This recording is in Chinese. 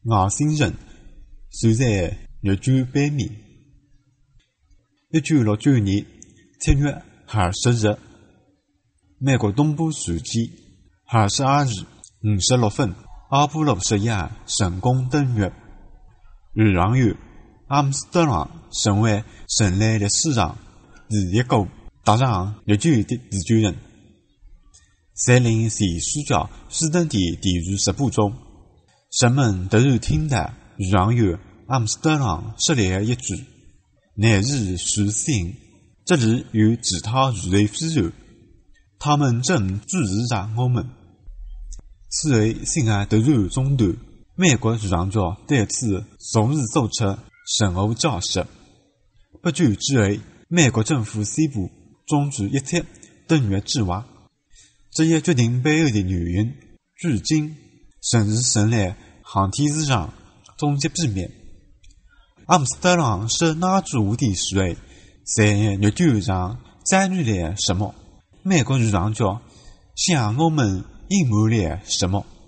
外星人站在月球背面。1969年7月20日，美国东部时间22时56分，阿波罗11成功登月。宇航员阿姆斯特朗成为人类历史上第一个踏上月球的地球人。在令前主角斯登的电视直播中，人们突然听到宇航员阿姆斯特朗说来的一句：“乃是水星，这里有其他宇宙飞船，他们正注视着我们。”此后，性爱突然中断，美国宇航局对此从实做出深恶交涉。不久之后，美国政府宣布终止一切登月计划。这一决定背后的原因，至今仍是人类航天史上终极秘密。阿姆斯特朗是哪株无敌时候在月球上参与了什么？美国宇航局向我们隐瞒了什么？